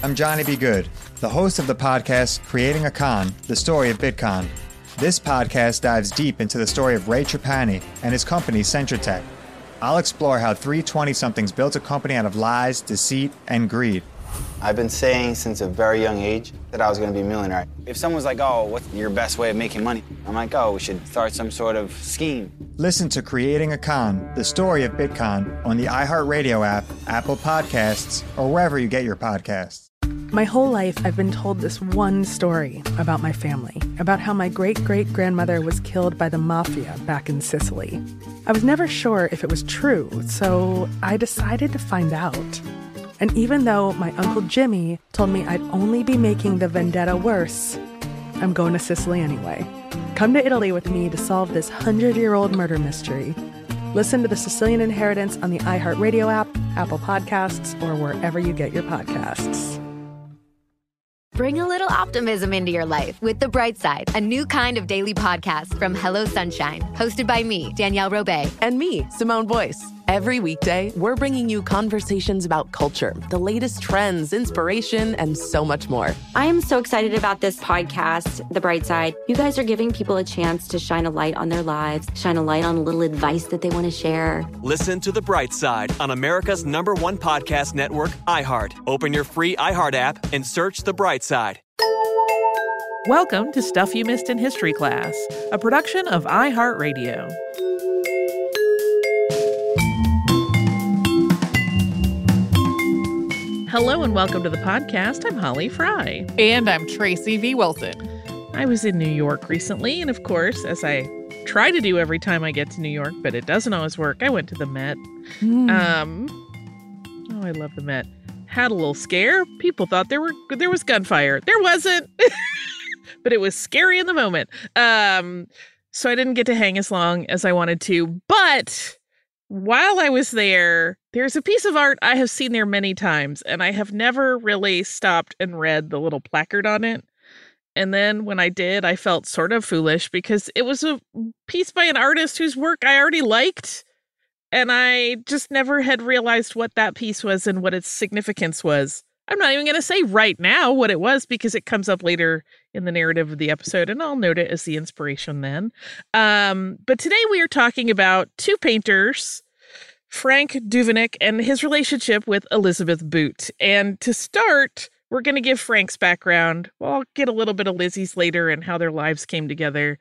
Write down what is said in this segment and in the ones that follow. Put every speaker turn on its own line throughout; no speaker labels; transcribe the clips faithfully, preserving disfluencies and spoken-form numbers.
I'm Johnny B. Good, the host of the podcast Creating a Con, the story of Bitcoin. This podcast dives deep into the story of Ray Trapani and his company Centratech. I'll explore how three twenty-somethings built a company out of lies, deceit, and greed.
I've been saying since a very young age that I was going to be a millionaire. If someone's like, oh, what's your best way of making money? I'm like, oh, we should start some sort of scheme.
Listen to Creating a Con, the story of Bitcoin on the iHeartRadio app, Apple Podcasts, or wherever you get your podcasts.
My whole life, I've been told this one story about my family, about how my great-great-grandmother was killed by the mafia back in Sicily. I was never sure if it was true, so I decided to find out. And even though my Uncle Jimmy told me I'd only be making the vendetta worse, I'm going to Sicily anyway. Come to Italy with me to solve this hundred-year-old murder mystery. Listen to The Sicilian Inheritance on the iHeartRadio app, Apple Podcasts, or wherever you get your podcasts.
Bring a little optimism into your life with The Bright Side, a new kind of daily podcast from Hello Sunshine, hosted by me, Danielle Robay.
And me, Simone Boyce. Every weekday, we're bringing you conversations about culture, the latest trends, inspiration, and so much more.
I am so excited about this podcast, The Bright Side. You guys are giving people a chance to shine a light on their lives, shine a light on a little advice that they want to share.
Listen to The Bright Side on America's number one podcast network, iHeart. Open your free iHeart app and search The Bright Side.
Welcome to Stuff You Missed in History Class, a production of iHeartRadio. Hello and welcome to the podcast. I'm Holly Fry.
And I'm Tracy V. Wilson.
I was in New York recently, and of course, as I try to do every time I get to New York, but it doesn't always work, I went to the Met. Mm. Um, oh, I love the Met. Had a little scare. People thought there were there was gunfire. There wasn't, but it was scary in the moment. Um, so I didn't get to hang as long as I wanted to, but while I was there, there's a piece of art I have seen there many times, and I have never really stopped and read the little placard on it. And then when I did, I felt sort of foolish because it was a piece by an artist whose work I already liked, and I just never had realized what that piece was and what its significance was. I'm not even going to say right now what it was because it comes up later in the narrative of the episode, and I'll note it as the inspiration then. Um, but today we are talking about two painters, Frank Duveneck and his relationship with Elizabeth Boot. And to start, we're going to give Frank's background. Well, I'll get a little bit of Lizzie's later and how their lives came together.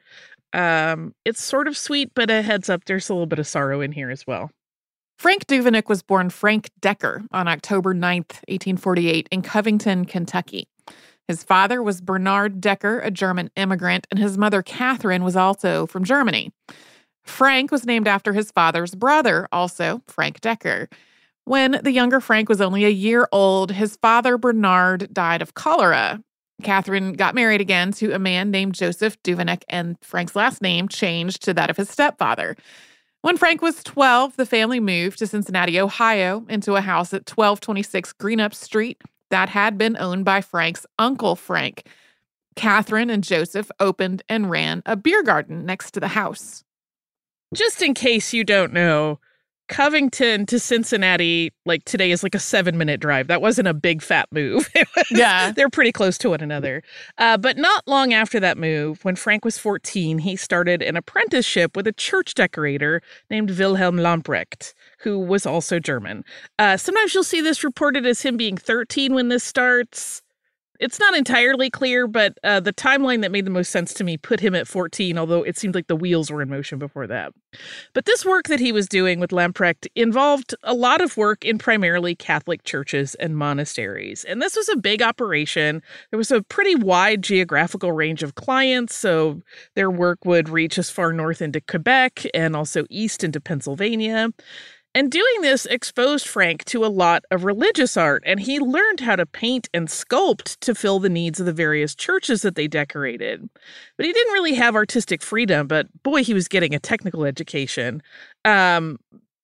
Um, it's sort of sweet, but a heads up, there's a little bit of sorrow in here as well.
Frank Duveneck was born Frank Decker on October ninth, eighteen forty-eight, in Covington, Kentucky. His father was Bernard Decker, a German immigrant, and his mother, Catherine, was also from Germany. Frank was named after his father's brother, also Frank Decker. When the younger Frank was only a year old, his father, Bernard, died of cholera. Catherine got married again to a man named Joseph Duveneck, and Frank's last name changed to that of his stepfather. When Frank was twelve, the family moved to Cincinnati, Ohio, into a house at twelve twenty-six Greenup Street that had been owned by Frank's uncle, Frank. Catherine and Joseph opened and ran a beer garden next to the house.
Just in case you don't know, Covington to Cincinnati, like today, is like a seven minute drive. That wasn't a big fat move. It was, yeah. They're pretty close to one another. Uh, but not long after that move, when Frank was fourteen, he started an apprenticeship with a church decorator named Wilhelm Lamprecht, who was also German. Uh, sometimes you'll see this reported as him being thirteen when this starts. It's not entirely clear, but uh, the timeline that made the most sense to me put him at fourteen, although it seemed like the wheels were in motion before that. But this work that he was doing with Lamprecht involved a lot of work in primarily Catholic churches and monasteries. And this was a big operation. There was a pretty wide geographical range of clients, so their work would reach as far north into Quebec and also east into Pennsylvania. And doing this exposed Frank to a lot of religious art, and he learned how to paint and sculpt to fill the needs of the various churches that they decorated. But he didn't really have artistic freedom, but boy, he was getting a technical education. Um,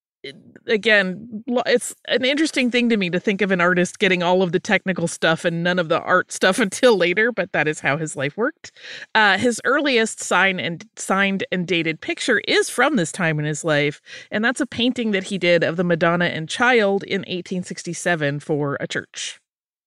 again, it's an interesting thing to me to think of an artist getting all of the technical stuff and none of the art stuff until later, but that is how his life worked. Uh, his earliest signed and signed and dated picture is from this time in his life, and that's a painting that he did of the Madonna and Child in eighteen sixty-seven for a church.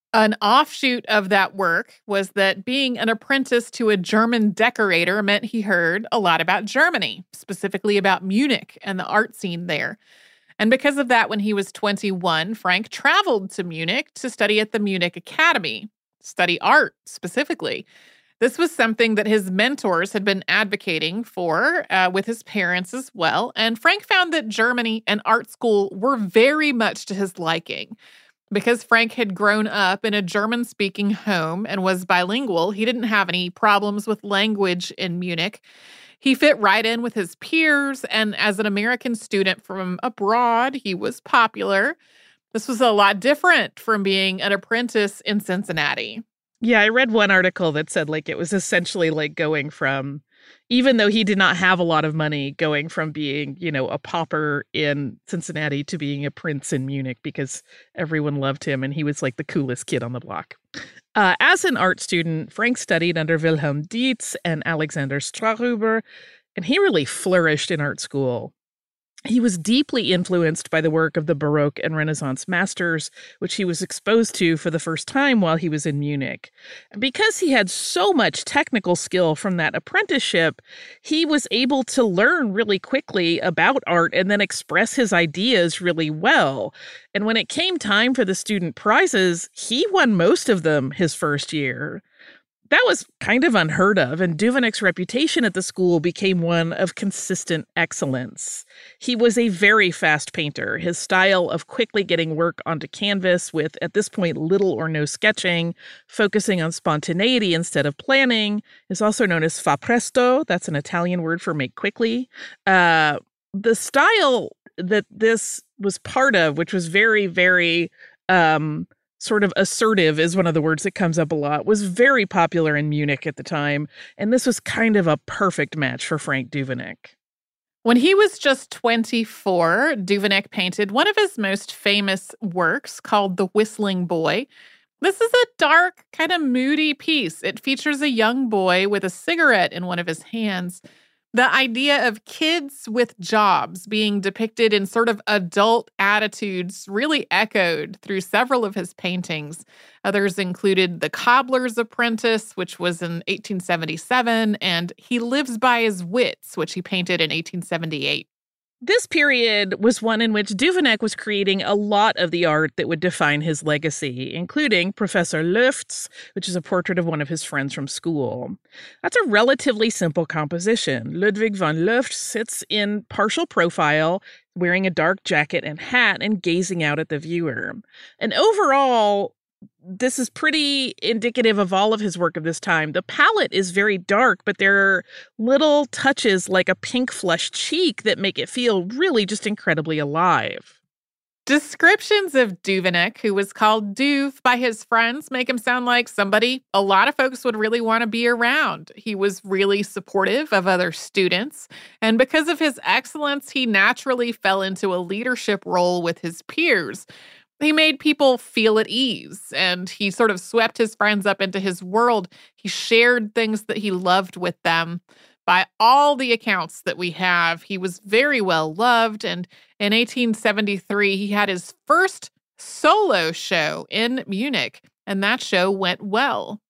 An offshoot of that work was that being an apprentice to a German decorator meant he heard a lot about Germany, specifically about Munich and the art scene there. And because of that, when he was twenty-one, Frank traveled to Munich to study at the Munich Academy, study art specifically. This was something that his mentors had been advocating for uh, with his parents as well. And Frank found that Germany and art school were very much to his liking. Because Frank had grown up in a German-speaking home and was bilingual, he didn't have any problems with language in Munich. He fit right in with his peers, and as an American student from abroad, he was popular. This was a lot different from being an apprentice in Cincinnati.
Yeah, I read one article that said, like, it was essentially like going from, even though he did not have a lot of money, going from being, you know, a pauper in Cincinnati to being a prince in Munich because everyone loved him and he was like the coolest kid on the block. Uh, as an art student, Frank studied under Wilhelm Dietz and Alexander Strahruber, and he really flourished in art school. He was deeply influenced by the work of the Baroque and Renaissance masters, which he was exposed to for the first time while he was in Munich. And because he had so much technical skill from that apprenticeship, he was able to learn really quickly about art and then express his ideas really well. And when it came time for the student prizes, he won most of them his first year. That was kind of unheard of, and Duvenek's reputation at the school became one of consistent excellence. He was a very fast painter. His style of quickly getting work onto canvas with, at this point, little or no sketching, focusing on spontaneity instead of planning, is also known as fa presto. That's an Italian word for make quickly. Uh, the style that this was part of, which was very, very... Um, sort of assertive is one of the words that comes up a lot, was very popular in Munich at the time, and this was kind of a perfect match for Frank Duvenek.
When he was just twenty-four, Duvenek painted one of his most famous works called The Whistling Boy. This is a dark, kind of moody piece. It features a young boy with a cigarette in one of his hands. The idea of kids with jobs being depicted in sort of adult attitudes really echoed through several of his paintings. Others included The Cobbler's Apprentice, which was in eighteen seventy-seven, and He Lives by His Wits, which he painted in eighteen seventy-eight.
This period was one in which Duvenek was creating a lot of the art that would define his legacy, including Professor Lüftz, which is a portrait of one of his friends from school. That's a relatively simple composition. Ludwig von Lüftz sits in partial profile, wearing a dark jacket and hat and gazing out at the viewer. And overall, this is pretty indicative of all of his work of this time. The palette is very dark, but there are little touches like a pink flushed cheek that make it feel really just incredibly alive.
Descriptions of Duvenek, who was called Duve by his friends, make him sound like somebody a lot of folks would really want to be around. He was really supportive of other students, and because of his excellence, he naturally fell into a leadership role with his peers. He made people feel at ease, and he sort of swept his friends up into his world. He shared things that he loved with them. By all the accounts that we have, he was very well loved, and in eighteen seventy-three, he had his first solo show in Munich, and that show went well.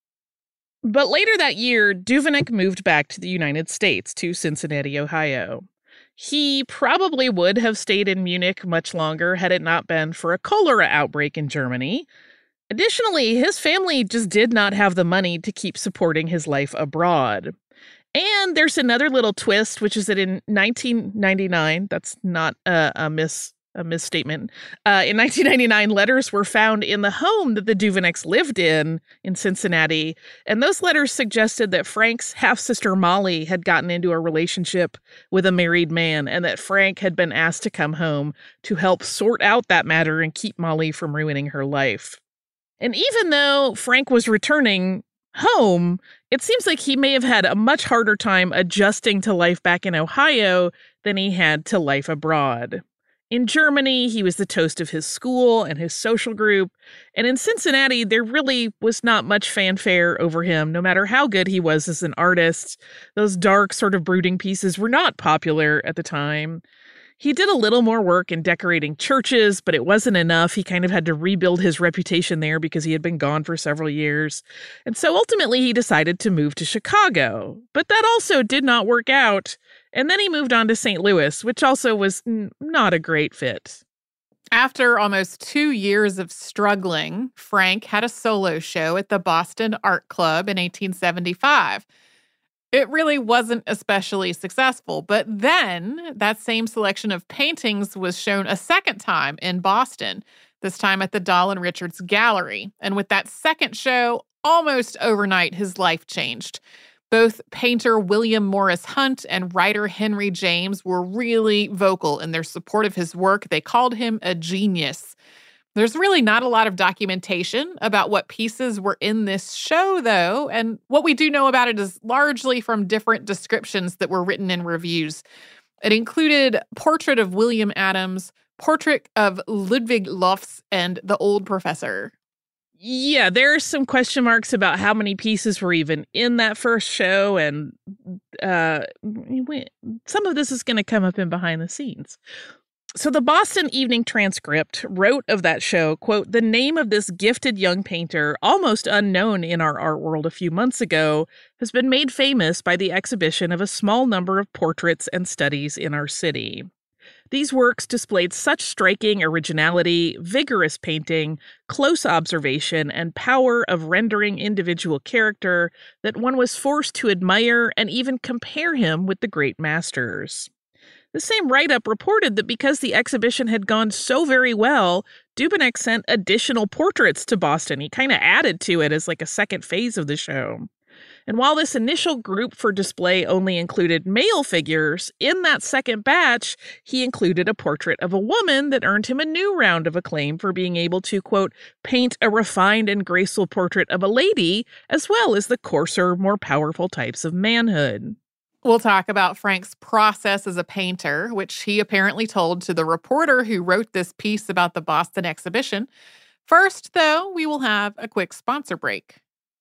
But later that year, Duvenek moved back to the United States, to Cincinnati, Ohio. He probably would have stayed in Munich much longer had it not been for a cholera outbreak in Germany. Additionally, his family just did not have the money to keep supporting his life abroad. And there's another little twist, which is that in nineteen ninety-nine, that's not a, a mis a misstatement. Uh, in nineteen ninety-nine, letters were found in the home that the Duveneks lived in, in Cincinnati. And those letters suggested that Frank's half-sister Molly had gotten into a relationship with a married man, and that Frank had been asked to come home to help sort out that matter and keep Molly from ruining her life. And even though Frank was returning home, it seems like he may have had a much harder time adjusting to life back in Ohio than he had to life abroad. In Germany, he was the toast of his school and his social group, and in Cincinnati, there really was not much fanfare over him, no matter how good he was as an artist. Those dark, sort of brooding pieces were not popular at the time. He did a little more work in decorating churches, but it wasn't enough. He kind of had to rebuild his reputation there because he had been gone for several years. And so ultimately he decided to move to Chicago. But that also did not work out. And then he moved on to Saint Louis, which also was n- not a great fit.
After almost two years of struggling, Frank had a solo show at the Boston Art Club in eighteen seventy-five. It really wasn't especially successful, but then that same selection of paintings was shown a second time in Boston, this time at the Dahl and Richards Gallery. And with that second show, almost overnight, his life changed. Both painter William Morris Hunt and writer Henry James were really vocal in their support of his work. They called him a genius. There's really not a lot of documentation about what pieces were in this show, though, and what we do know about it is largely from different descriptions that were written in reviews. It included Portrait of William Adams, Portrait of Ludwig Lofts, and The Old Professor.
Yeah, there are some question marks about how many pieces were even in that first show, and uh, some of this is going to come up in behind the scenes. So the Boston Evening Transcript wrote of that show, quote, "The name of this gifted young painter, almost unknown in our art world a few months ago, has been made famous by the exhibition of a small number of portraits and studies in our city. These works displayed such striking originality, vigorous painting, close observation, and power of rendering individual character that one was forced to admire and even compare him with the great masters." The same write-up reported that because the exhibition had gone so very well, Dubeneck sent additional portraits to Boston. He kind of added to it as like a second phase of the show. And while this initial group for display only included male figures, in that second batch, he included a portrait of a woman that earned him a new round of acclaim for being able to, quote, paint a refined and graceful portrait of a lady, as well as the coarser, more powerful types of manhood.
We'll talk about Frank's process as a painter, which he apparently told to the reporter who wrote this piece about the Boston exhibition. First, though, we will have a quick sponsor break.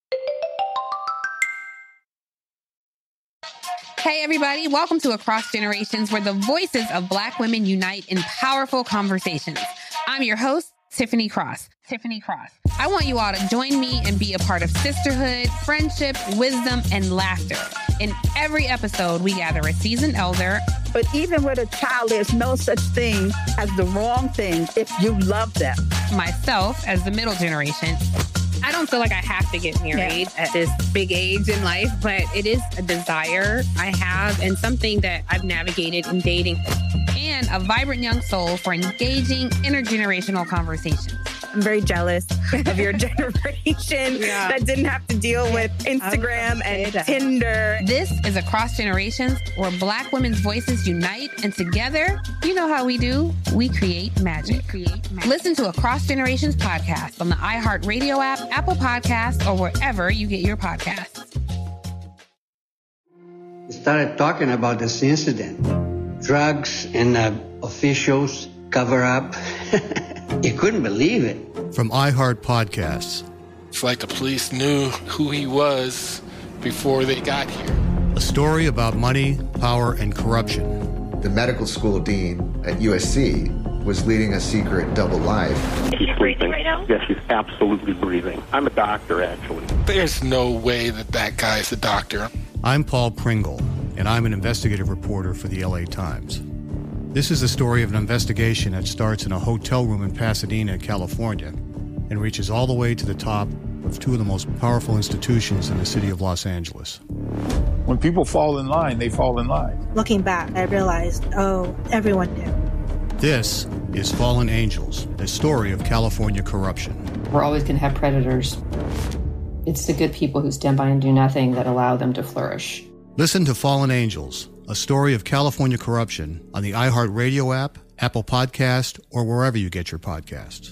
Hey, everybody. Welcome to Across Generations, where the voices of Black women unite in powerful conversations. I'm your host, Tiffany Cross. Tiffany Cross. I want you all to join me and be a part of sisterhood, friendship, wisdom, and laughter. In every episode, we gather a seasoned elder.
But even with a child, there's no such thing as the wrong thing if you love them.
Myself, as the middle generation. I don't feel like I have to get married yeah. at this big age in life, but it is a desire I have and something that I've navigated in dating. And a vibrant young soul for engaging intergenerational conversations.
I'm very jealous of your generation yeah. that didn't have to deal with Instagram and Tinder.
This is Across Generations, where Black women's voices unite, and together, you know how we do, we create magic. We create magic. Listen to Across Generations podcast on the iHeartRadio app, Apple Podcasts, or wherever you get your podcasts.
We started talking about this incident. Drugs and uh, officials cover up. You couldn't believe it.
From iHeart Podcasts.
It's like the police knew who he was before they got here.
A story about money, power, and corruption.
The medical school dean at U S C was leading a secret double life.
He's breathing right now? Yes, he's absolutely breathing. I'm a doctor, actually.
There's no way that that guy's a doctor.
I'm Paul Pringle, and I'm an investigative reporter for the L A Times. This is the story of an investigation that starts in a hotel room in Pasadena, California, and reaches all the way to the top of two of the most powerful institutions in the city of Los Angeles.
When people fall in line, they fall in line.
Looking back, I realized, oh, everyone knew.
This is Fallen Angels, a story of California corruption.
We're always going to have predators. It's the good people who stand by and do nothing that allow them to flourish.
Listen to Fallen Angels, a story of California corruption on the iHeartRadio app, Apple Podcast, or wherever you get your podcasts.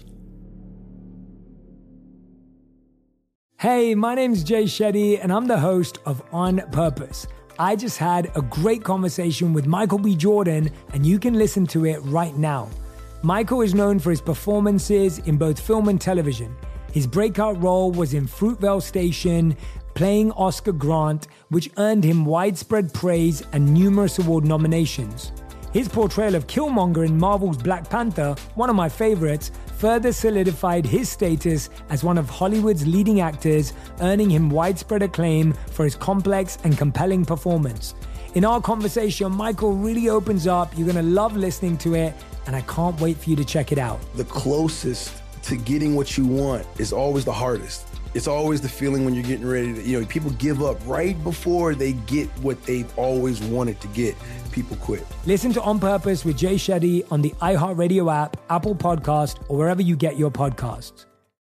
Hey, my name's Jay Shetty, and I'm the host of On Purpose. I just had a great conversation with Michael B. Jordan, and you can listen to it right now. Michael is known for his performances in both film and television. His breakout role was in Fruitvale Station, playing Oscar Grant, which earned him widespread praise and numerous award nominations. His portrayal of Killmonger in Marvel's Black Panther, one of my favorites, further solidified his status as one of Hollywood's leading actors, earning him widespread acclaim for his complex and compelling performance. In our conversation, Michael really opens up. You're going to love listening to it, and I can't wait for you to check it out.
The closest to getting what you want is always the hardest. It's always the feeling when you're getting ready to, you know, people give up right before they get what they've always wanted to get. People quit.
Listen to On Purpose with Jay Shetty on the iHeartRadio app, Apple Podcast, or wherever you get your podcasts.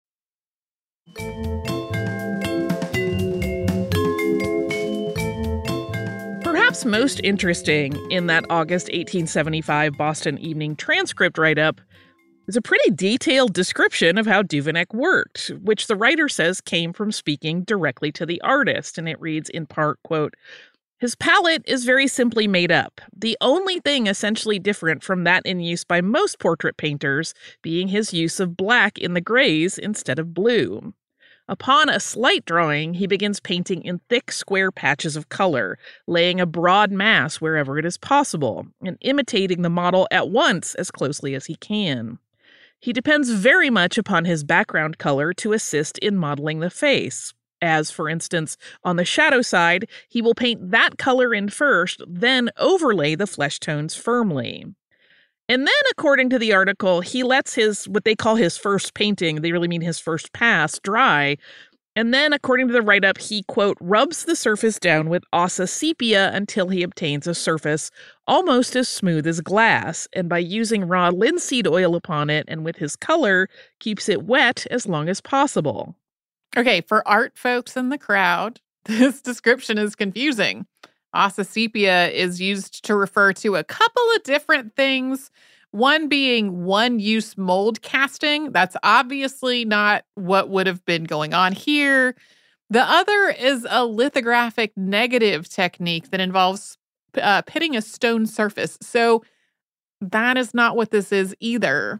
Perhaps most interesting in that August eighteen seventy-five Boston Evening transcript write-up is a pretty detailed description of how Duveneck worked, which the writer says came from speaking directly to the artist. And it reads in part, quote, "His palette is very simply made up, the only thing essentially different from that in use by most portrait painters being his use of black in the grays instead of blue. Upon a slight drawing, he begins painting in thick square patches of color, laying a broad mass wherever it is possible, and imitating the model at once as closely as he can. He depends very much upon his background color to assist in modeling the face. As, for instance, on the shadow side, he will paint that color in first, then overlay the flesh tones firmly. And then, according to the article, he lets his, what they call his first painting, they really mean his first pass, dry. And then, according to the write-up, he, quote, rubs the surface down with Ossa sepia until he obtains a surface almost as smooth as glass, and by using raw linseed oil upon it and with his color, keeps it wet as long as possible."
Okay, for art folks in the crowd, this description is confusing. Ossa sepia is used to refer to a couple of different things, one being one-use mold casting. That's obviously not what would have been going on here. The other is a lithographic negative technique that involves uh, pitting a stone surface. So that is not what this is either.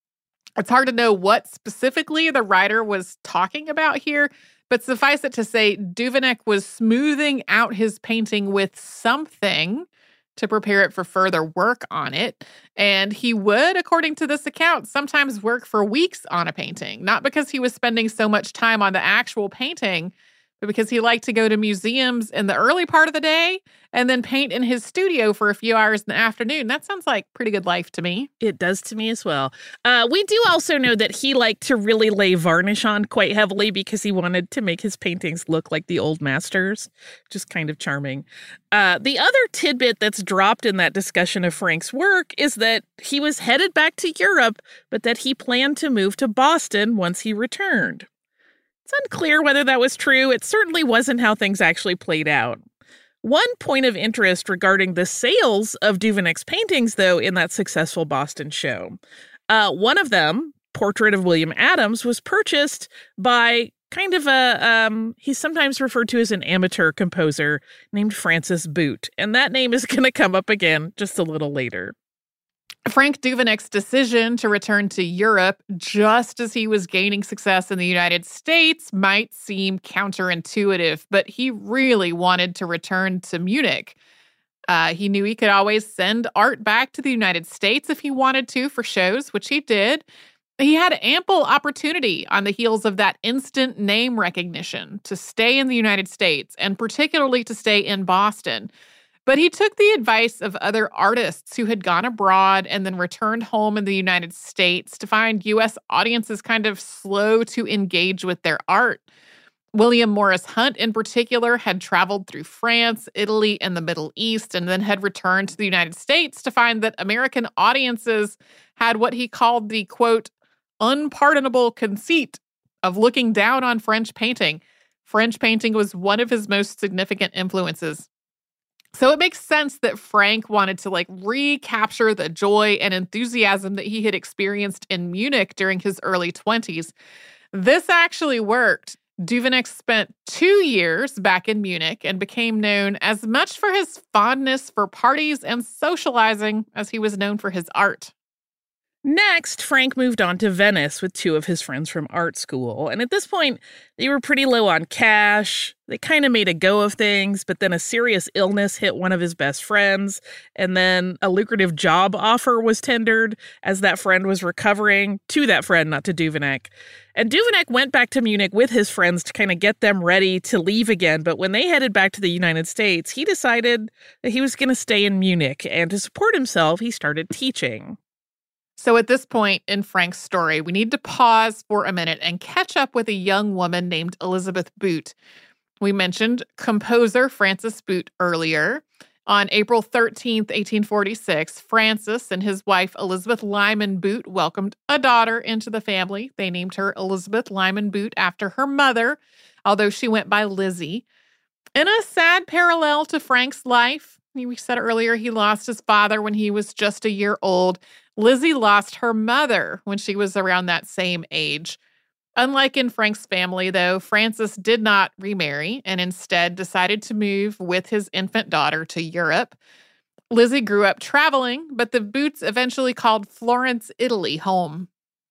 It's hard to know what specifically the writer was talking about here, but suffice it to say, Duveneck was smoothing out his painting with something to prepare it for further work on it. And he would, according to this account, sometimes work for weeks on a painting, not because he was spending so much time on the actual painting, but because he liked to go to museums in the early part of the day and then paint in his studio for a few hours in the afternoon. That sounds like pretty good life to me.
It does to me as well. Uh, we do also know that he liked to really lay varnish on quite heavily because he wanted to make his paintings look like the old masters, which is kind of charming. Uh, the other tidbit that's dropped in that discussion of Frank's work is that he was headed back to Europe, but that he planned to move to Boston once he returned. It's unclear whether that was true. It certainly wasn't how things actually played out. One point of interest regarding the sales of Duveneck's paintings, though, in that successful Boston show. Uh, one of them, Portrait of William Adams, was purchased by kind of a, um, he's sometimes referred to as an amateur composer named Francis Boot. And that name is going to come up again just a little later.
Frank Duveneck's decision to return to Europe just as he was gaining success in the United States might seem counterintuitive, but he really wanted to return to Munich. Uh, he knew he could always send art back to the United States if he wanted to for shows, which he did. He had ample opportunity on the heels of that instant name recognition to stay in the United States, and particularly to stay in Boston. But he took the advice of other artists who had gone abroad and then returned home in the United States to find U S audiences kind of slow to engage with their art. William Morris Hunt, in particular, had traveled through France, Italy, and the Middle East, and then had returned to the United States to find that American audiences had what he called the, quote, unpardonable conceit of looking down on French painting. French painting was one of his most significant influences. So it makes sense that Frank wanted to like recapture the joy and enthusiasm that he had experienced in Munich during his early twenties. This actually worked. Duveneck spent two years back in Munich and became known as much for his fondness for parties and socializing as he was known for his art.
Next, Frank moved on to Venice with two of his friends from art school. And at this point, they were pretty low on cash. They kind of made a go of things, but then a serious illness hit one of his best friends. And then a lucrative job offer was tendered as that friend was recovering to that friend, not to Duveneck. And Duveneck went back to Munich with his friends to kind of get them ready to leave again. But when they headed back to the United States, he decided that he was going to stay in Munich. And to support himself, he started teaching.
So at this point in Frank's story, we need to pause for a minute and catch up with a young woman named Elizabeth Boot. We mentioned composer Francis Boot earlier. On April thirteenth, eighteen forty-six, Francis and his wife Elizabeth Lyman Boot welcomed a daughter into the family. They named her Elizabeth Lyman Boot after her mother, although she went by Lizzie. In a sad parallel to Frank's life, we said earlier he lost his father when he was just a year old. Lizzie lost her mother when she was around that same age. Unlike in Frank's family, though, Francis did not remarry and instead decided to move with his infant daughter to Europe. Lizzie grew up traveling, but the Boots eventually called Florence, Italy, home.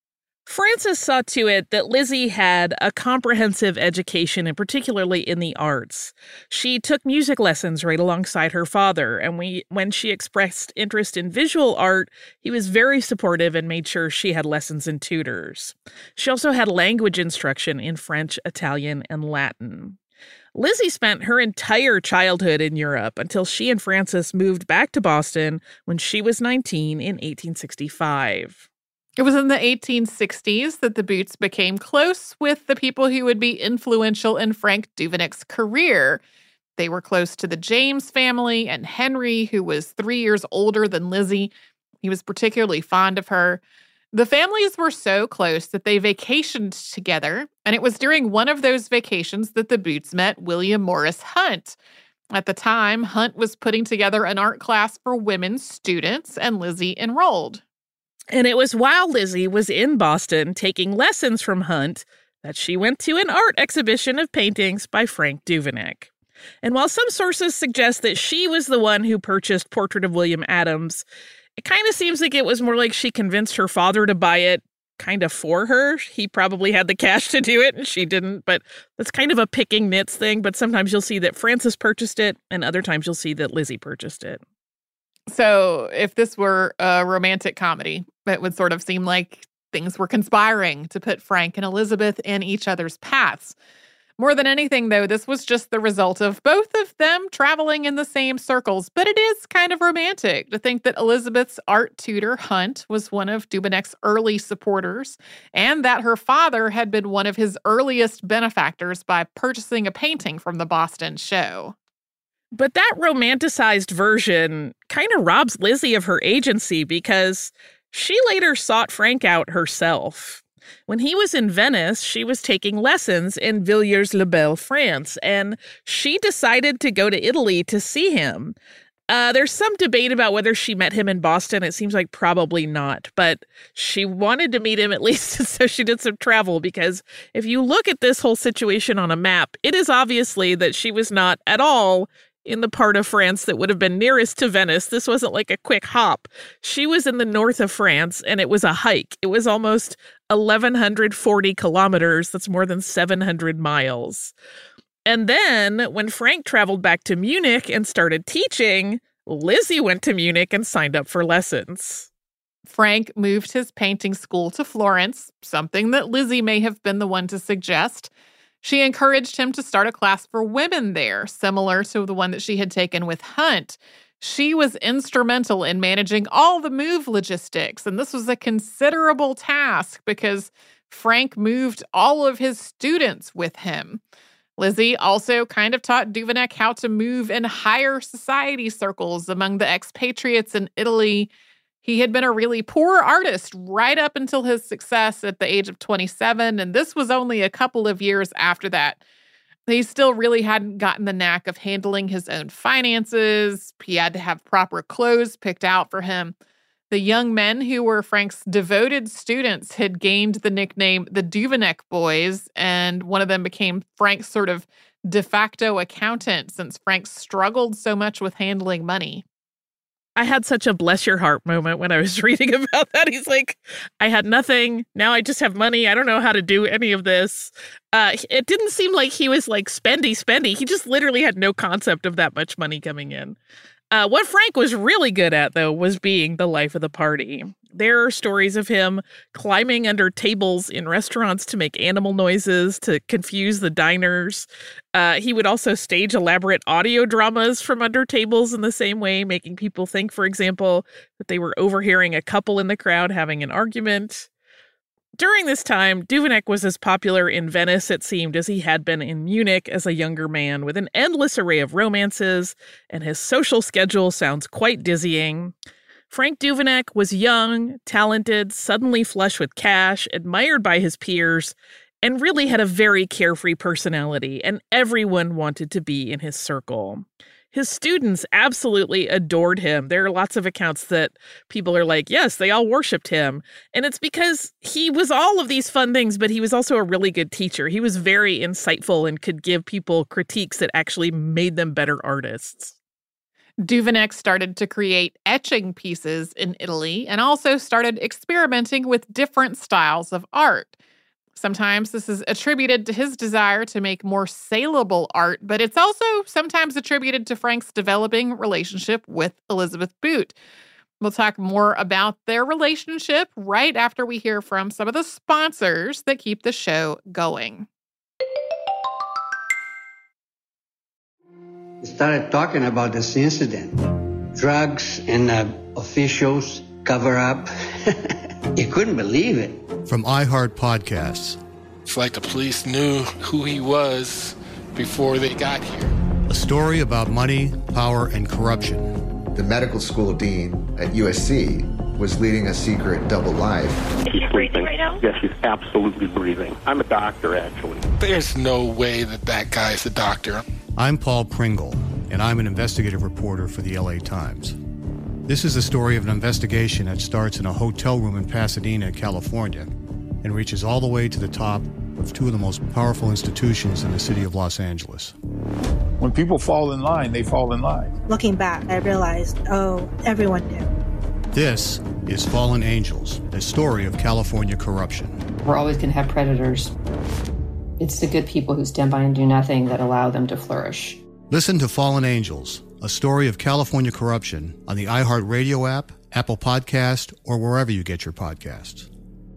Francis saw to it that Lizzie had a comprehensive education, and particularly in the arts. She took music lessons right alongside her father, and we, when she expressed interest in visual art, he was very supportive and made sure she had lessons and tutors. She also had language instruction in French, Italian, and Latin. Lizzie spent her entire childhood in Europe until she and Francis moved back to Boston when she was nineteen in eighteen sixty-five.
It was in the eighteen sixties that the Boots became close with the people who would be influential in Frank Duveneck's career. They were close to the James family and Henry, who was three years older than Lizzie. He was particularly fond of her. The families were so close that they vacationed together, and it was during one of those vacations that the Boots met William Morris Hunt. At the time, Hunt was putting together an art class for women students, and Lizzie enrolled.
And it was while Lizzie was in Boston taking lessons from Hunt that she went to an art exhibition of paintings by Frank Duveneck. And while some sources suggest that she was the one who purchased Portrait of William Adams, it kind of seems like it was more like she convinced her father to buy it kind of for her. He probably had the cash to do it and she didn't, but that's kind of a picking nits thing. But sometimes you'll see that Francis purchased it and other times you'll see that Lizzie purchased it.
So if this were a romantic comedy, it would sort of seem like things were conspiring to put Frank and Elizabeth in each other's paths. More than anything, though, this was just the result of both of them traveling in the same circles. But it is kind of romantic to think that Elizabeth's art tutor, Hunt, was one of Duveneck's early supporters, and that her father had been one of his earliest benefactors by purchasing a painting from the Boston show.
But that romanticized version kind of robs Lizzie of her agency because she later sought Frank out herself. When he was in Venice, she was taking lessons in Villiers-le-Bel, France, and she decided to go to Italy to see him. Uh, there's some debate about whether she met him in Boston. It seems like probably not, but she wanted to meet him at least, so she did some travel, because if you look at this whole situation on a map, it is obviously that she was not at all in the part of France that would have been nearest to Venice. This wasn't like a quick hop. She was in the north of France, and it was a hike. It was almost eleven forty kilometers. That's more than seven hundred miles. And then when Frank traveled back to Munich and started teaching, Lizzie went to Munich and signed up for lessons.
Frank moved his painting school to Florence, something that Lizzie may have been the one to suggest. She encouraged him to start a class for women there, similar to the one that she had taken with Hunt. She was instrumental in managing all the move logistics, and this was a considerable task because Frank moved all of his students with him. Lizzie also kind of taught Duveneck how to move in higher society circles among the expatriates in Italy. He had been a really poor artist right up until his success at the age of twenty-seven, and this was only a couple of years after that. He still really hadn't gotten the knack of handling his own finances. He had to have proper clothes picked out for him. The young men who were Frank's devoted students had gained the nickname the Duveneck Boys, and one of them became Frank's sort of de facto accountant since Frank struggled so much with handling money.
I had such a bless your heart moment when I was reading about that. He's like, I had nothing. Now I just have money. I don't know how to do any of this. Uh, it didn't seem like he was like spendy, spendy. He just literally had no concept of that much money coming in. Uh, what Frank was really good at, though, was being the life of the party. There are stories of him climbing under tables in restaurants to make animal noises to confuse the diners. Uh, he would also stage elaborate audio dramas from under tables in the same way, making people think, for example, that they were overhearing a couple in the crowd having an argument. During this time, Duveneck was as popular in Venice, it seemed, as he had been in Munich as a younger man, with an endless array of romances, and his social schedule sounds quite dizzying. Frank Duveneck was young, talented, suddenly flush with cash, admired by his peers, and really had a very carefree personality, and everyone wanted to be in his circle. His students absolutely adored him. There are lots of accounts that people are like, yes, they all worshipped him. And it's because he was all of these fun things, but he was also a really good teacher. He was very insightful and could give people critiques that actually made them better artists.
Duveneck started to create etching pieces in Italy and also started experimenting with different styles of art. Sometimes this is attributed to his desire to make more saleable art, but it's also sometimes attributed to Frank's developing relationship with Elizabeth Boot. We'll talk more about their relationship right after we hear from some of the sponsors that keep the show going.
We started talking about this incident. Drugs and uh, officials cover up. You couldn't believe it.
From iHeart Podcasts.
It's like the police knew who he was before they got here.
A story about money, power, and corruption.
The medical school dean at U S C was leading a secret double life.
Is she breathing right now? Yes, she's absolutely breathing. I'm a doctor, actually.
There's no way that that guy's a doctor.
I'm Paul Pringle, and I'm an investigative reporter for the L A Times. This is the story of an investigation that starts in a hotel room in Pasadena, California, and reaches all the way to the top of two of the most powerful institutions in the city of Los Angeles.
When people fall in line, they fall in line.
Looking back, I realized, oh, everyone knew.
This is Fallen Angels, a story of California corruption.
We're always going to have predators. It's the good people who stand by and do nothing that allow them to flourish.
Listen to Fallen Angels, a story of California corruption on the iHeartRadio app, Apple Podcast, or wherever you get your podcasts.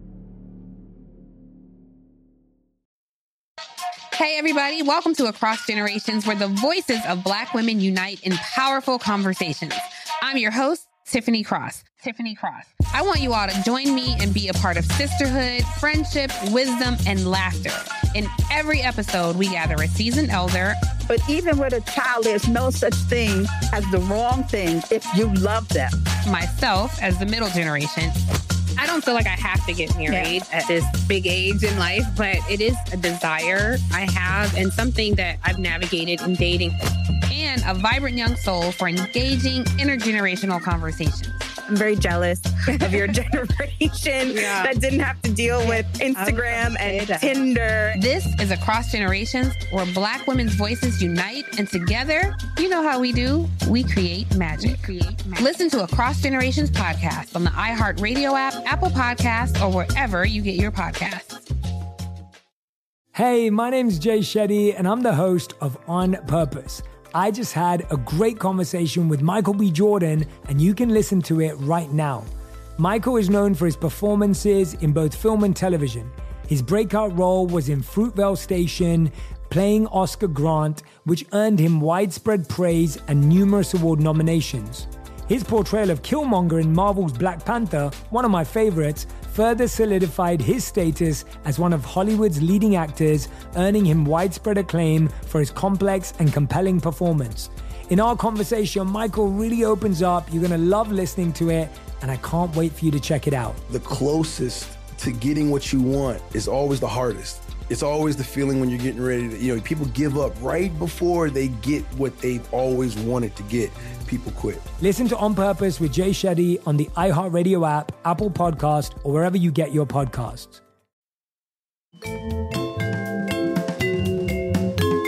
Hey, everybody. Welcome to Across Generations, where the voices of Black women unite in powerful conversations. I'm your host, Tiffany Cross. Tiffany Cross. I want you all to join me and be a part of sisterhood, friendship, wisdom, and laughter. In every episode, we gather a seasoned elder.
But even with a child, there's no such thing as the wrong thing if you love them.
Myself as the middle generation.
I don't feel like I have to get married yeah. at this big age in life, but it is a desire I have and something that I've navigated in dating.
And a vibrant young soul for engaging intergenerational conversations.
I'm very jealous of your generation yeah. that didn't have to deal with Instagram and that. Tinder.
This is Across Generations, where Black women's voices unite, and together, you know how we do, we create magic. We create magic. Listen to Across Generations podcast on the iHeartRadio app, Apple Podcasts, or wherever you get your podcasts.
Hey, my name's Jay Shetty, and I'm the host of On Purpose. I just had a great conversation with Michael B. Jordan, and you can listen to it right now. Michael is known for his performances in both film and television. His breakout role was in Fruitvale Station, playing Oscar Grant, which earned him widespread praise and numerous award nominations. His portrayal of Killmonger in Marvel's Black Panther, one of my favorites, further solidified his status as one of Hollywood's leading actors, earning him widespread acclaim for his complex and compelling performance. In our conversation, Michael really opens up. You're going to love listening to it, and I can't wait for you to check it out.
The closest to getting what you want is always the hardest. It's always the feeling when you're getting ready to, you know, people give up right before they get what they've always wanted to get. People quit.
Listen to On Purpose with Jay Shetty on the iHeartRadio app, Apple Podcast, or wherever you get your podcasts.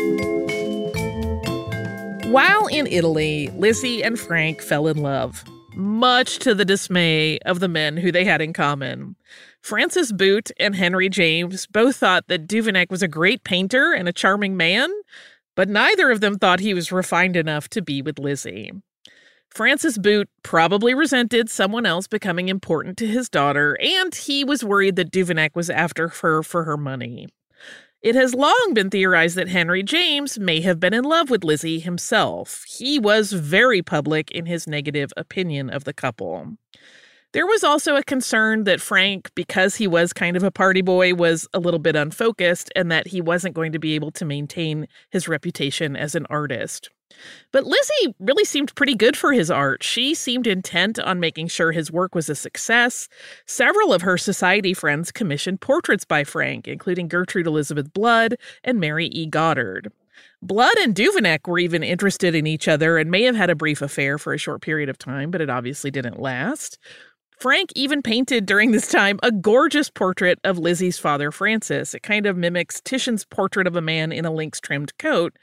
While in Italy, Lizzie and Frank fell in love. much to the dismay of the men who they had in common. Francis Boot and Henry James both thought that Duveneck was a great painter and a charming man, but neither of them thought he was refined enough to be with Lizzie. Francis Boot probably resented someone else becoming important to his daughter, and he was worried that Duveneck was after her for her money. It has long been theorized that Henry James may have been in love with Lizzie himself. He was very public in his negative opinion of the couple. There was also a concern that Frank, because he was kind of a party boy, was a little bit unfocused and that he wasn't going to be able to maintain his reputation as an artist. But Lizzie really seemed pretty good for his art. She seemed intent on making sure his work was a success. Several of her society friends commissioned portraits by Frank, including Gertrude Elizabeth Blood and Mary E. Goddard. Blood and Duveneck were even interested in each other and may have had a brief affair for a short period of time, but it obviously didn't last. Frank even painted during this time a gorgeous portrait of Lizzie's father, Francis. It kind of mimics Titian's portrait of a man in a lynx-trimmed coat.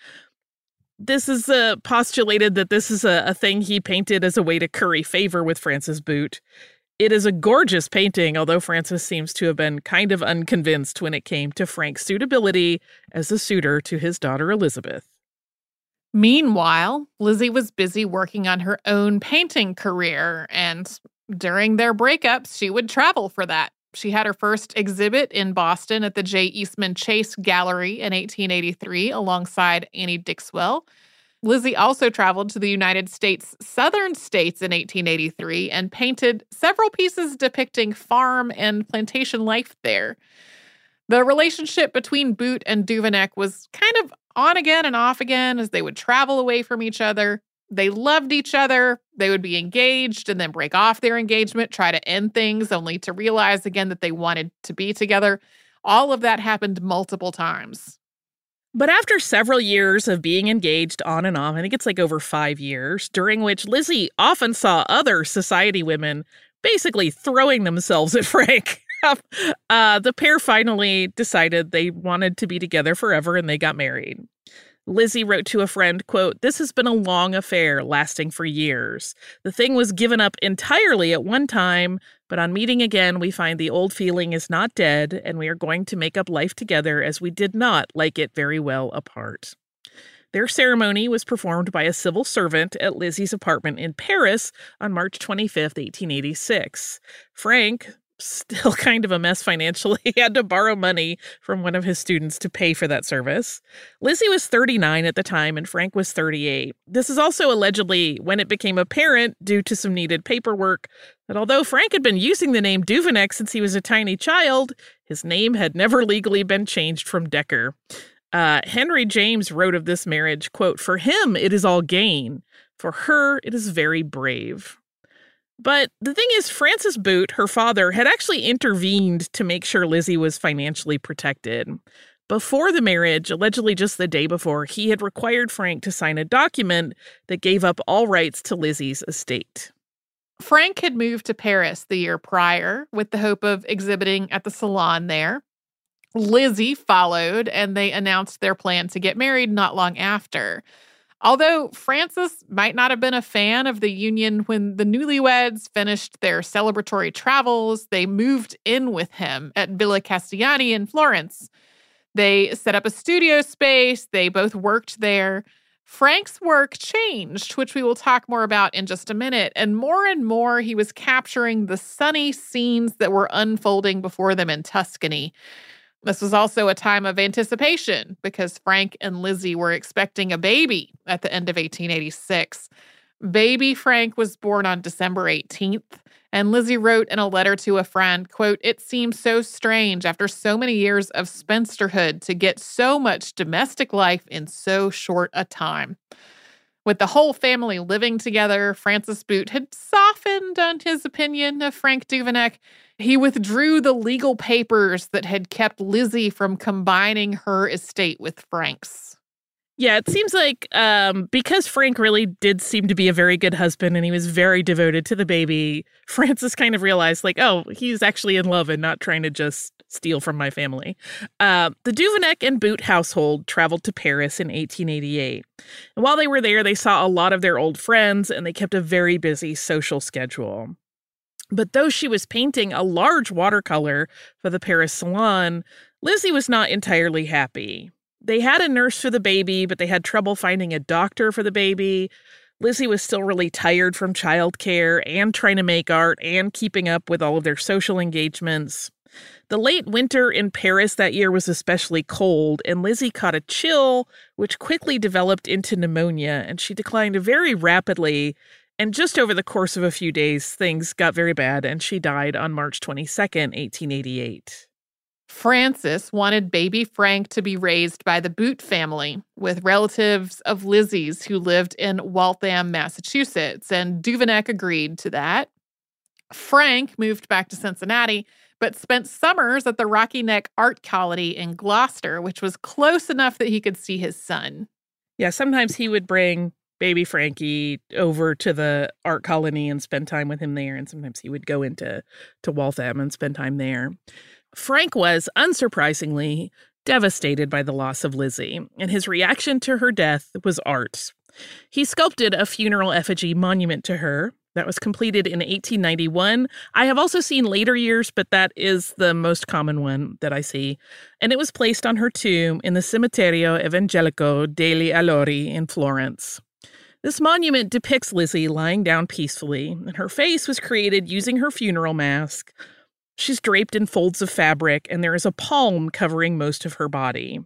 This is uh, postulated that this is a, a thing he painted as a way to curry favor with Francis Boot. It is a gorgeous painting, although Francis seems to have been kind of unconvinced when it came to Frank's suitability as a suitor to his daughter Elizabeth.
Meanwhile, Lizzie was busy working on her own painting career, and during their breakups, she would travel for that. She had her first exhibit in Boston at the J. Eastman Chase Gallery in eighteen eighty-three alongside Annie Dixwell. Lizzie also traveled to the United States' southern states in eighteen eighty-three and painted several pieces depicting farm and plantation life there. The relationship between Boot and Duveneck was kind of on again and off again as they would travel away from each other. They loved each other. They would be engaged and then break off their engagement, try to end things, only to realize again that they wanted to be together. All of that happened multiple times.
But after several years of being engaged on and off, I think it's like over five years, during which Lizzie often saw other society women basically throwing themselves at Frank, uh, the pair finally decided they wanted to be together forever and they got married. Lizzie wrote to a friend, quote, "This has been a long affair lasting for years. The thing was given up entirely at one time, but on meeting again, we find the old feeling is not dead, and we are going to make up life together as we did not like it very well apart." Their ceremony was performed by a civil servant at Lizzie's apartment in Paris on March twenty-fifth, eighteen eighty-six. Frank, still kind of a mess financially, had to borrow money from one of his students to pay for that service. Lizzie was thirty-nine at the time and Frank was thirty-eight. This is also allegedly when it became apparent, due to some needed paperwork, that although Frank had been using the name Duveneck since he was a tiny child, his name had never legally been changed from Decker. Uh, Henry James wrote of this marriage, quote, "For him, it is all gain. For her, it is very brave." But the thing is, Francis Boot, her father, had actually intervened to make sure Lizzie was financially protected. Before the marriage, allegedly just the day before, he had required Frank to sign a document that gave up all rights to Lizzie's estate.
Frank had moved to Paris the year prior with the hope of exhibiting at the Salon there. Lizzie followed, and they announced their plan to get married not long after. Although Francis might not have been a fan of the union when the newlyweds finished their celebratory travels, they moved in with him at Villa Castigliani in Florence. They set up a studio space. They both worked there. Frank's work changed, which we will talk more about in just a minute. And more and more, he was capturing the sunny scenes that were unfolding before them in Tuscany. This was also a time of anticipation because Frank and Lizzie were expecting a baby at the end of eighteen eighty-six. Baby Frank was born on December eighteenth, and Lizzie wrote in a letter to a friend, quote, "It seems so strange after so many years of spinsterhood to get so much domestic life in so short a time." With the whole family living together, Francis Boot had softened on his opinion of Frank Duveneck. He withdrew the legal papers that had kept Lizzie from combining her estate with Frank's.
Yeah, it seems like um, because Frank really did seem to be a very good husband and he was very devoted to the baby, Frances kind of realized, like, oh, he's actually in love and not trying to just steal from my family. Uh, the Duveneck and Boot household traveled to Paris in eighteen eighty-eight. And while they were there, they saw a lot of their old friends and they kept a very busy social schedule. But though she was painting a large watercolor for the Paris Salon, Lizzie was not entirely happy. They had a nurse for the baby, but they had trouble finding a doctor for the baby. Lizzie was still really tired from childcare and trying to make art and keeping up with all of their social engagements. The late winter in Paris that year was especially cold, and Lizzie caught a chill, which quickly developed into pneumonia, and she declined very rapidly. And just over the course of a few days, things got very bad, and she died on March twenty-second, eighteen eighty-eight.
Frances wanted baby Frank to be raised by the Boot family, with relatives of Lizzie's who lived in Waltham, Massachusetts, and Duveneck agreed to that. Frank moved back to Cincinnati, but spent summers at the Rocky Neck Art Colony in Gloucester, which was close enough that he could see his son.
Yeah, sometimes he would bring baby Frankie over to the art colony and spend time with him there, and sometimes he would go into to Waltham and spend time there. Frank was, unsurprisingly, devastated by the loss of Lizzie, and his reaction to her death was art. He sculpted a funeral effigy monument to her that was completed in eighteen ninety-one. I have also seen later years, but that is the most common one that I see. And it was placed on her tomb in the Cimitero Evangelico degli Allori in Florence. This monument depicts Lizzie lying down peacefully, and her face was created using her funeral mask. She's draped in folds of fabric, and there is a palm covering most of her body.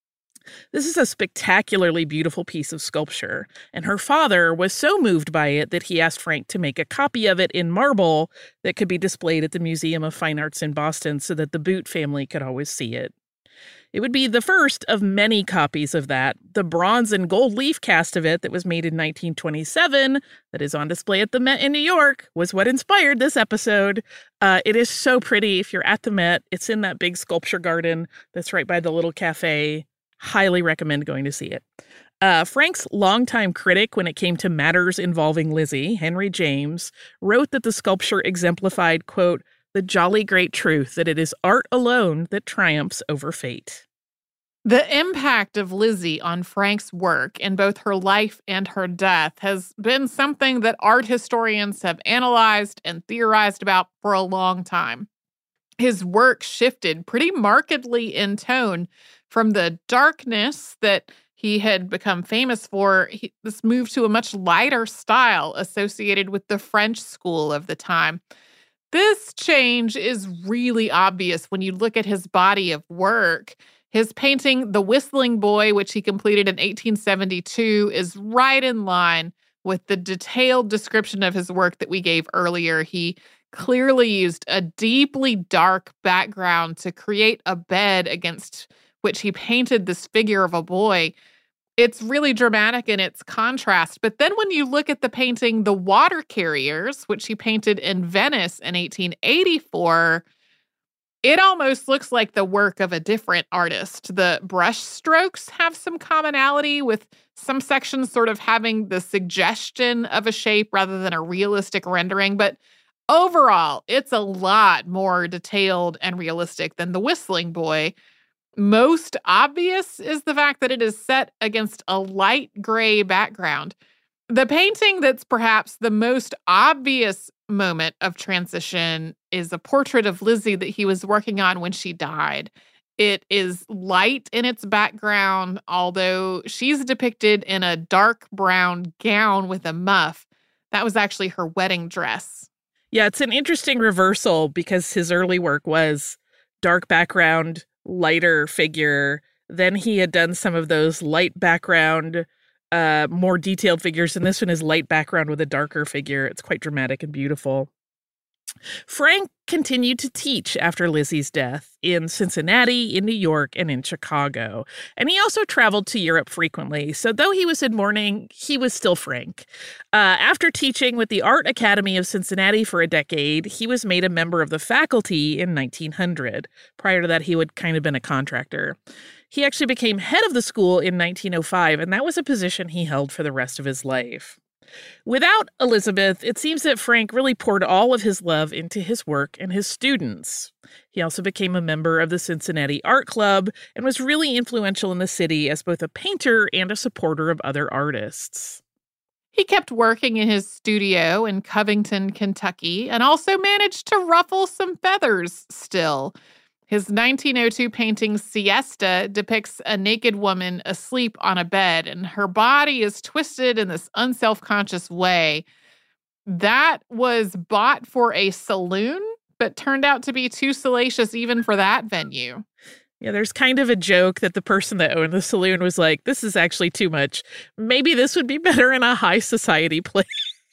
This is a spectacularly beautiful piece of sculpture, and her father was so moved by it that he asked Frank to make a copy of it in marble that could be displayed at the Museum of Fine Arts in Boston so that the Boot family could always see it. It would be the first of many copies of that. The bronze and gold leaf cast of it that was made in nineteen twenty-seven, that is on display at the Met in New York, was what inspired this episode. Uh, it is so pretty. If you're at the Met, it's in that big sculpture garden that's right by the little cafe. Highly recommend going to see it. Uh, Frank's longtime critic when it came to matters involving Lizzie, Henry James, wrote that the sculpture exemplified, quote, the jolly great truth that it is art alone that triumphs over fate.
The impact of Lizzie on Frank's work in both her life and her death has been something that art historians have analyzed and theorized about for a long time. His work shifted pretty markedly in tone from the darkness that he had become famous for. He, this moved to a much lighter style associated with the French school of the time. This change is really obvious when you look at his body of work. His painting, The Whistling Boy, which he completed in eighteen seventy-two, is right in line with the detailed description of his work that we gave earlier. He clearly used a deeply dark background to create a bed against which he painted this figure of a boy. It's really dramatic in its contrast. But then when you look at the painting, The Water Carriers, which he painted in Venice in eighteen eighty-four, it almost looks like the work of a different artist. The brush strokes have some commonality, with some sections sort of having the suggestion of a shape rather than a realistic rendering. But overall, it's a lot more detailed and realistic than The Whistling Boy. Most obvious is the fact that it is set against a light gray background. The painting that's perhaps the most obvious moment of transition is a portrait of Lizzie that he was working on when she died. It is light in its background, although she's depicted in a dark brown gown with a muff. That was actually her wedding dress.
Yeah, it's an interesting reversal because his early work was dark background, lighter figure. Then he had done some of those light background, uh, more detailed figures, and this one is light background with a darker figure. It's quite dramatic and beautiful. Frank continued to teach after Lizzie's death in Cincinnati, in New York, and in Chicago. And he also traveled to Europe frequently. So though he was in mourning, he was still Frank. Uh, after teaching with the Art Academy of Cincinnati for a decade, he was made a member of the faculty in nineteen hundred. Prior to that, he had kind of been a contractor. He actually became head of the school in nineteen oh five, and that was a position he held for the rest of his life. Without Elizabeth, it seems that Frank really poured all of his love into his work and his students. He also became a member of the Cincinnati Art Club and was really influential in the city as both a painter and a supporter of other artists.
He kept working in his studio in Covington, Kentucky, and also managed to ruffle some feathers still. His nineteen oh two painting Siesta depicts a naked woman asleep on a bed, and her body is twisted in this unselfconscious way. That was bought for a saloon, but turned out to be too salacious even for that venue.
Yeah, there's kind of a joke that the person that owned the saloon was like, this is actually too much. Maybe this would be better in a high society place,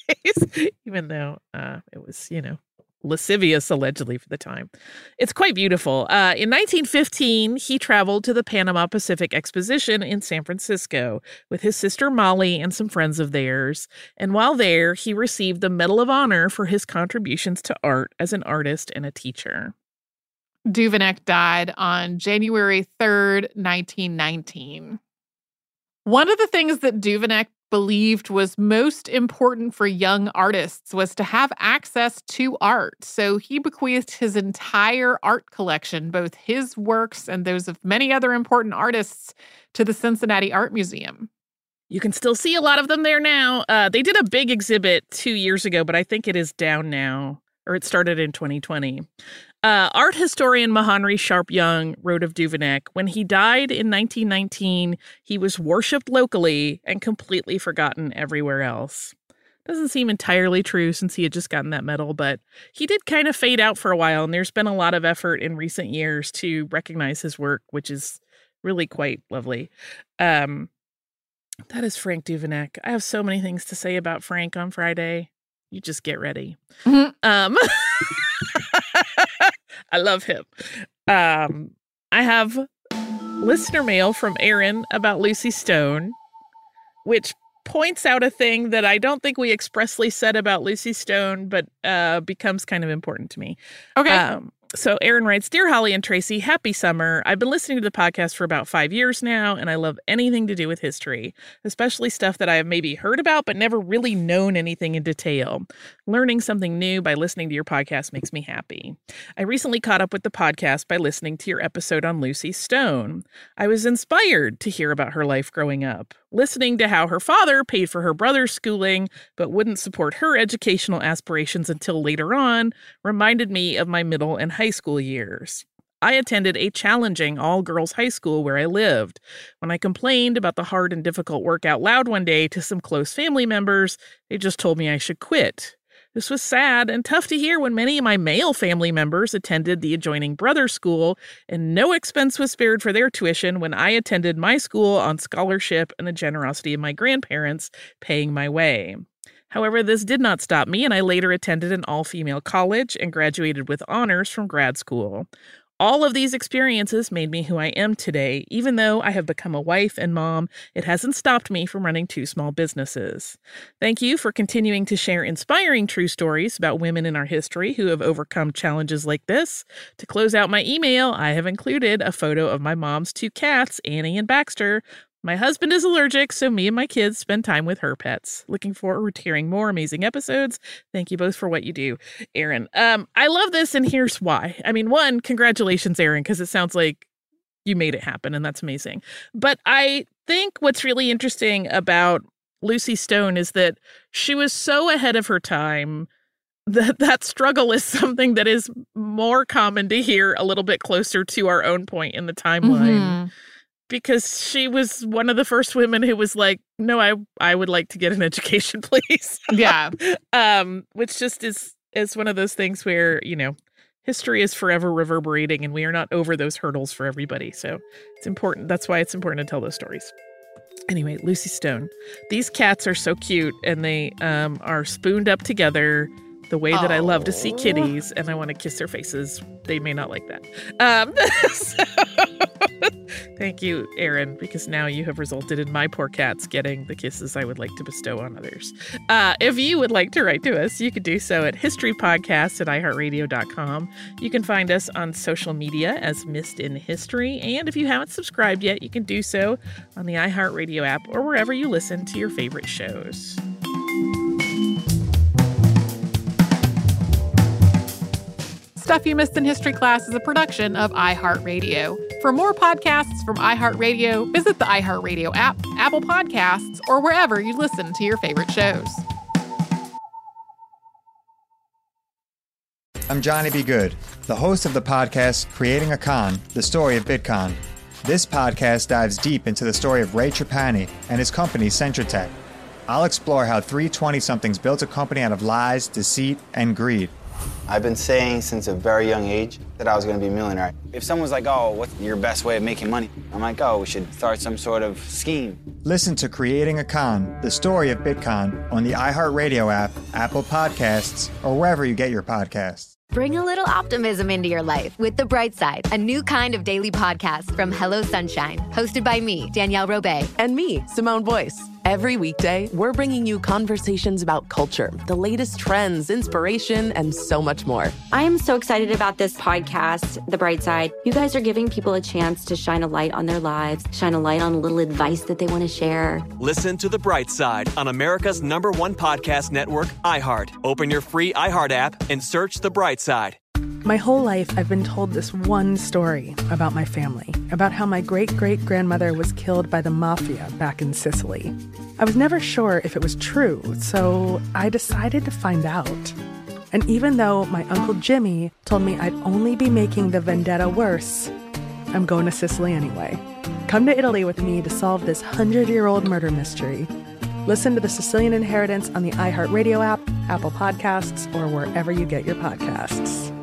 even though uh, it was, you know, lascivious, allegedly, for the time. It's quite beautiful. Uh, in nineteen fifteen, he traveled to the Panama Pacific Exposition in San Francisco with his sister Molly and some friends of theirs. And while there, he received the Medal of Honor for his contributions to art as an artist and a teacher.
Duveneck died on January third, nineteen nineteen. One of the things that Duveneck believed was most important for young artists was to have access to art. So he bequeathed his entire art collection, both his works and those of many other important artists, to the Cincinnati Art Museum.
You can still see a lot of them there now. Uh, they did a big exhibit two years ago, but I think it is down now, or it started in twenty twenty. Uh, art historian Mahanri Sharp Young wrote of Duveneck, when he died in nineteen nineteen, he was worshipped locally and completely forgotten everywhere else. Doesn't seem entirely true since he had just gotten that medal, but he did kind of fade out for a while, and there's been a lot of effort in recent years to recognize his work, which is really quite lovely. Um, that is Frank Duveneck. I have so many things to say about Frank on Friday. You just get ready. Mm-hmm. Um, I love him. Um, I have listener mail from Aaron about Lucy Stone, which points out a thing that I don't think we expressly said about Lucy Stone, but uh, becomes kind of important to me.
Okay.
Um, so Aaron writes, Dear Holly and Tracy, happy summer. I've been listening to the podcast for about five years now, and I love anything to do with history, especially stuff that I have maybe heard about but never really known anything in detail. Learning something new by listening to your podcast makes me happy. I recently caught up with the podcast by listening to your episode on Lucy Stone. I was inspired to hear about her life growing up. Listening to how her father paid for her brother's schooling but wouldn't support her educational aspirations until later on reminded me of my middle and high school years. I attended a challenging all-girls high school where I lived. When I complained about the hard and difficult work out loud one day to some close family members, they just told me I should quit. This was sad and tough to hear when many of my male family members attended the adjoining brother school, and no expense was spared for their tuition when I attended my school on scholarship and the generosity of my grandparents paying my way. However, this did not stop me, and I later attended an all-female college and graduated with honors from grad school. All of these experiences made me who I am today. Even though I have become a wife and mom, it hasn't stopped me from running two small businesses. Thank you for continuing to share inspiring true stories about women in our history who have overcome challenges like this. To close out my email, I have included a photo of my mom's two cats, Annie and Baxter. My husband is allergic, so me and my kids spend time with her pets. Looking forward to hearing more amazing episodes. Thank you both for what you do, Aaron. Um, I love this, and here's why. I mean, one, congratulations, Aaron, because it sounds like you made it happen, and that's amazing. But I think what's really interesting about Lucy Stone is that she was so ahead of her time that that struggle is something that is more common to hear a little bit closer to our own point in the timeline. Mm-hmm. Because she was one of the first women who was like, no, I I would like to get an education, please.
Yeah.
um, which just is is one of those things where, you know, history is forever reverberating and we are not over those hurdles for everybody. So it's important. That's why it's important to tell those stories. Anyway, Lucy Stone. These cats are so cute, and they um, are spooned up together the way that oh. I love to see kitties, and I want to kiss their faces. They may not like that. Um, so, Thank you, Aaron, because now you have resulted in my poor cats getting the kisses I would like to bestow on others. Uh, if you would like to write to us, you could do so at historypodcast at i heart radio dot com. You can find us on social media as Missed in History. And if you haven't subscribed yet, you can do so on the iHeartRadio app or wherever you listen to your favorite shows.
Stuff You Missed in History Class is a production of iHeartRadio. For more podcasts from iHeartRadio, visit the iHeartRadio app, Apple Podcasts, or wherever you listen to your favorite shows.
I'm Johnny B. Good, the host of the podcast Creating a Con, the story of Bitcoin. This podcast dives deep into the story of Ray Trapani and his company Centratech. I'll explore how three twenty-somethings built a company out of lies, deceit, and greed.
I've been saying since a very young age that I was going to be a millionaire. If someone's like, oh, what's your best way of making money? I'm like, oh, we should start some sort of scheme.
Listen to Creating a Con, the story of Bitcoin, on the iHeartRadio app, Apple Podcasts, or wherever you get your podcasts.
Bring a little optimism into your life with The Bright Side, a new kind of daily podcast from Hello Sunshine, hosted by me, Danielle Robay.
And me, Simone Boyce. Every weekday, we're bringing you conversations about culture, the latest trends, inspiration, and so much more.
I am so excited about this podcast, The Bright Side. You guys are giving people a chance to shine a light on their lives, shine a light on a little advice that they want to share.
Listen to The Bright Side on America's number one podcast network, iHeart. Open your free iHeart app and search The Bright Side.
My whole life, I've been told this one story about my family, about how my great-great-grandmother was killed by the mafia back in Sicily. I was never sure if it was true, so I decided to find out. And even though my Uncle Jimmy told me I'd only be making the vendetta worse, I'm going to Sicily anyway. Come to Italy with me to solve this hundred-year-old murder mystery. Listen to The Sicilian Inheritance on the iHeartRadio app, Apple Podcasts, or wherever you get your podcasts.